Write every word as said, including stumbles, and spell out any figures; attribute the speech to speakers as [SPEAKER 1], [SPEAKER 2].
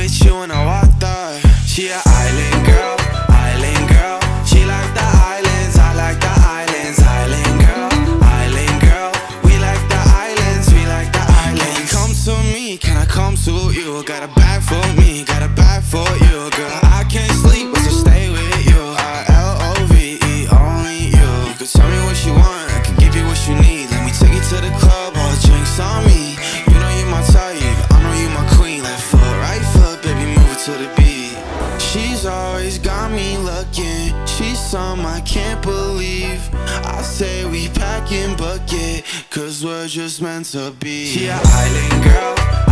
[SPEAKER 1] with you when I walked up. She a island girl, island girl. She like the islands, I like the islands. Island girl, island girl. We like the islands, we like the islands. Can you come to me? Can I come to you? Got a bag for me, got a bag for you, girl. I can't sleep, but to stay with you. I L O V E, only you. You can tell me what you want, I can give you what you need. Let me take you to the club, all drinks on me. You know you my type, I know you my queen. Left foot, right foot, baby, move it to the beat. She's always got me looking. She's some I can't believe. I say we packing bucket, cause we're just meant to be. She an island girl,